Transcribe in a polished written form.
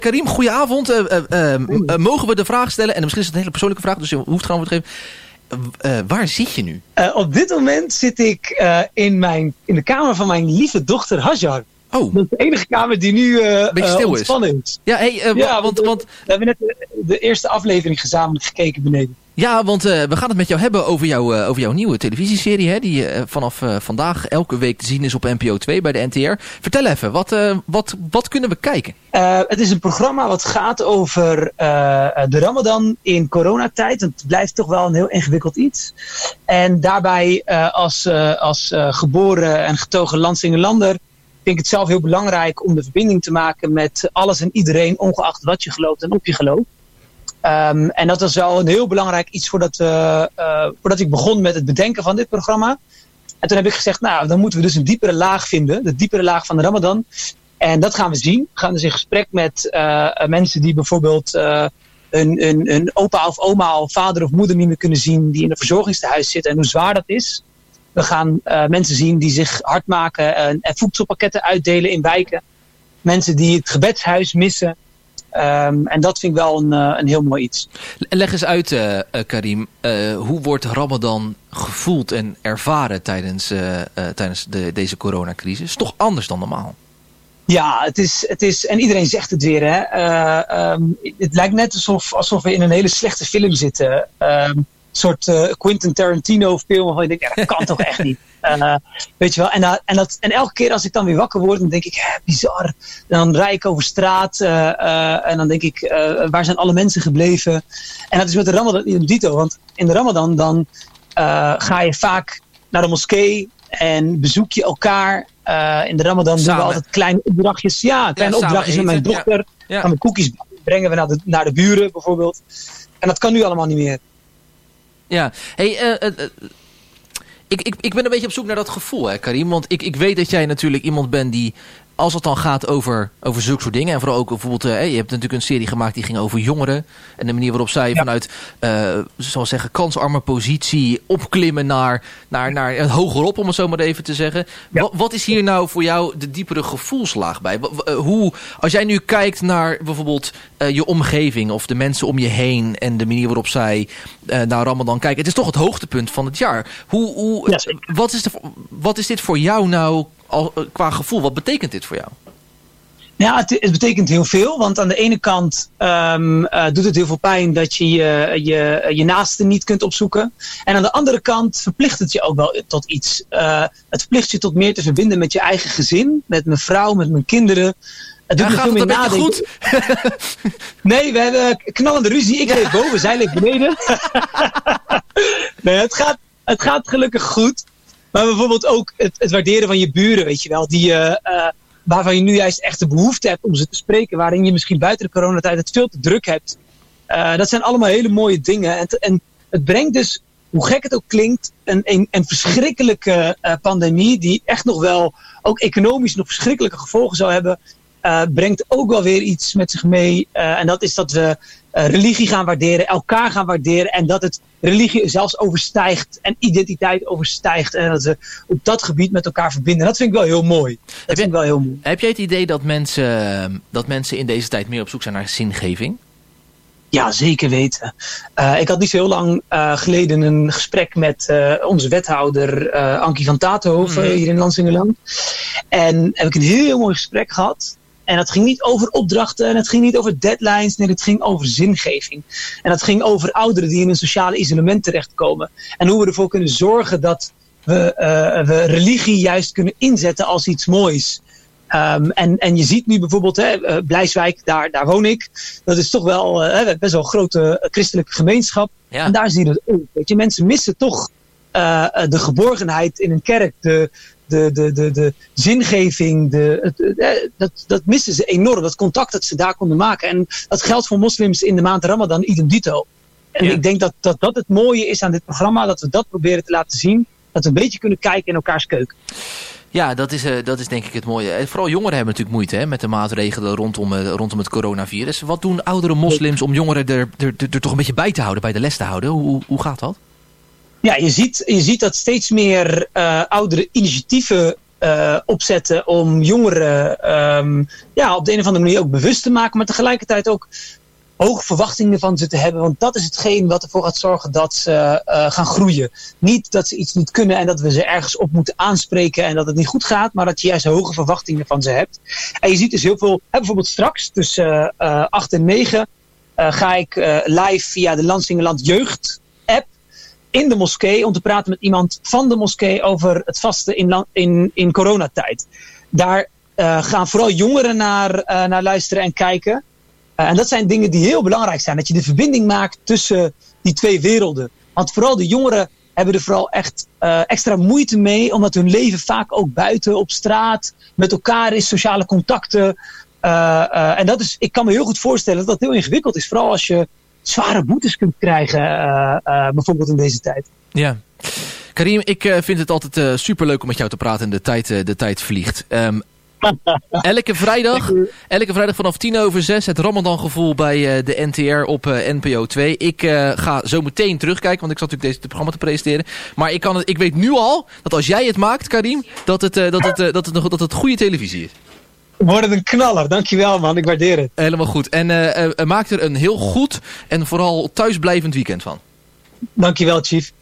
Karim, goedenavond. Mogen we de vraag stellen? En misschien is het een hele persoonlijke vraag, dus je hoeft gewoon antwoord te geven. Waar zit je nu? Op dit moment zit ik in de kamer van mijn lieve dochter Hajar. Oh. Dat is de enige kamer die nu ontspannen is. Ja, want we hebben net de eerste aflevering gezamenlijk gekeken beneden. Ja, want we gaan het met jou hebben over jouw nieuwe televisieserie, hè, die vanaf vandaag elke week te zien is op NPO 2 bij de NTR. Vertel even, wat kunnen we kijken? Het is een programma wat gaat over de Ramadan in coronatijd. Het blijft toch wel een heel ingewikkeld iets. En daarbij als geboren en getogen Landsingelander vind ik het zelf heel belangrijk om de verbinding te maken met alles en iedereen, ongeacht wat je gelooft en op je gelooft. En dat was wel een heel belangrijk iets voordat ik begon met het bedenken van dit programma. En toen heb ik gezegd, nou, dan moeten we dus een diepere laag vinden. De diepere laag van de Ramadan. En dat gaan we zien. We gaan dus in gesprek met mensen die bijvoorbeeld een opa of oma of vader of moeder niet meer kunnen zien. Die in een verzorgingstehuis zitten en hoe zwaar dat is. We gaan mensen zien die zich hard maken en voedselpakketten uitdelen in wijken. Mensen die het gebedshuis missen. En dat vind ik wel een heel mooi iets. Leg eens uit, Karim. Hoe wordt Ramadan gevoeld en ervaren tijdens deze coronacrisis? Is toch anders dan normaal? Ja, het is en iedereen zegt het weer. Hè. Het lijkt net alsof we in een hele slechte film zitten. Een soort Quentin Tarantino film waarvan je denkt, ja, dat kan toch echt niet. Weet je wel, en elke keer als ik dan weer wakker word, dan denk ik, bizar. Dan rijd ik over straat en dan denk ik, waar zijn alle mensen gebleven? En dat is met de Ramadan in dito, want in de Ramadan dan ga je vaak naar de moskee en bezoek je elkaar. In de Ramadan doen we altijd kleine opdrachtjes. Ja, kleine opdrachtjes met mijn dochter. Gaan we koekjes brengen we naar de buren bijvoorbeeld. En dat kan nu allemaal niet meer. Ja, ik ben een beetje op zoek naar dat gevoel, hè, Karim. Want ik weet dat jij natuurlijk iemand bent die, als het dan gaat over zulke soort dingen, en vooral ook bijvoorbeeld, je hebt natuurlijk een serie gemaakt die ging over jongeren. En de manier waarop zij vanuit, zoals zeggen, kansarme positie opklimmen naar het hogerop, om het zo maar even te zeggen. Ja. Wat is hier nou voor jou de diepere gevoelslaag bij? Als jij nu kijkt naar bijvoorbeeld je omgeving of de mensen om je heen en de manier waarop zij naar Ramadan kijken. Het is toch het hoogtepunt van het jaar. Wat is dit voor jou nou qua gevoel? Wat betekent dit voor jou? Ja, het betekent heel veel. Want aan de ene kant doet het heel veel pijn dat je je naasten niet kunt opzoeken. En aan de andere kant verplicht het je ook wel tot iets. Het verplicht je tot meer te verbinden met je eigen gezin. Met mijn vrouw, met mijn kinderen. Het doet me veel meer nadenken. Goed? Nee, we hebben knallende ruzie. Ik leef boven, zij leeft beneden. Nee, het gaat gelukkig goed. Maar bijvoorbeeld ook het waarderen van je buren, weet je wel. Waarvan je nu juist echt de behoefte hebt om ze te spreken. Waarin je misschien buiten de coronatijd het veel te druk hebt. Dat zijn allemaal hele mooie dingen. En het brengt dus, hoe gek het ook klinkt, een verschrikkelijke pandemie. Die echt nog wel, ook economisch nog verschrikkelijke gevolgen zou hebben. Brengt ook wel weer iets met zich mee. En dat is dat we religie gaan waarderen, elkaar gaan waarderen. En dat het religie zelfs overstijgt en identiteit overstijgt. En dat we op dat gebied met elkaar verbinden. Dat vind ik wel heel mooi. Heb jij het idee dat mensen in deze tijd meer op zoek zijn naar zingeving? Ja, zeker weten. Ik had niet zo heel lang geleden een gesprek met onze wethouder Ankie van Tatenhoven hier in Lansingerland. En heb ik een heel mooi gesprek gehad. En dat ging niet over opdrachten en het ging niet over deadlines. Nee, het ging over zingeving. En dat ging over ouderen die in een sociale isolement terechtkomen. En hoe we ervoor kunnen zorgen dat we religie juist kunnen inzetten als iets moois. En je ziet nu bijvoorbeeld, Blijswijk, daar woon ik. Dat is toch wel best wel een grote christelijke gemeenschap. Ja. En daar zie je het ook. Weet je, mensen missen toch de geborgenheid in een kerk. De zingeving, dat missen ze enorm. Dat contact dat ze daar konden maken. En dat geldt voor moslims in de maand Ramadan idem dito. En ik denk dat het mooie is aan dit programma. Dat we dat proberen te laten zien. Dat we een beetje kunnen kijken in elkaars keuken. Ja, dat is denk ik het mooie. Vooral jongeren hebben natuurlijk moeite met de maatregelen rondom het coronavirus. Wat doen oudere moslims om jongeren er toch een beetje bij te houden, bij de les te houden? Hoe gaat dat? Ja, je ziet dat steeds meer oudere initiatieven opzetten om jongeren op de een of andere manier ook bewust te maken, maar tegelijkertijd ook hoge verwachtingen van ze te hebben. Want dat is hetgeen wat ervoor gaat zorgen dat ze gaan groeien. Niet dat ze iets niet kunnen en dat we ze ergens op moeten aanspreken en dat het niet goed gaat, maar dat je juist hoge verwachtingen van ze hebt. En je ziet dus heel veel, bijvoorbeeld straks tussen 8 en 9 ga ik live via de Lansingerland Jeugd app in de moskee om te praten met iemand van de moskee over het vasten in coronatijd. Daar gaan vooral jongeren naar luisteren en kijken. En dat zijn dingen die heel belangrijk zijn. Dat je de verbinding maakt tussen die twee werelden. Want vooral de jongeren hebben er vooral echt extra moeite mee. Omdat hun leven vaak ook buiten op straat met elkaar is. Sociale contacten. En dat is, ik kan me heel goed voorstellen dat dat heel ingewikkeld is. Vooral als je zware boetes kunt krijgen. Bijvoorbeeld in deze tijd. Ja. Karim, ik vind het altijd superleuk om met jou te praten en de tijd vliegt. Elke vrijdag vanaf 5:50 het Ramadan-gevoel bij de NTR op NPO 2. Ik ga zo meteen terugkijken, want ik zat natuurlijk dit programma te presenteren. Maar ik weet nu al dat als jij het maakt, Karim, dat het goede televisie is. Wordt het een knaller, dankjewel man, ik waardeer het. Helemaal goed. En maak er een heel goed en vooral thuisblijvend weekend van. Dankjewel, Chief.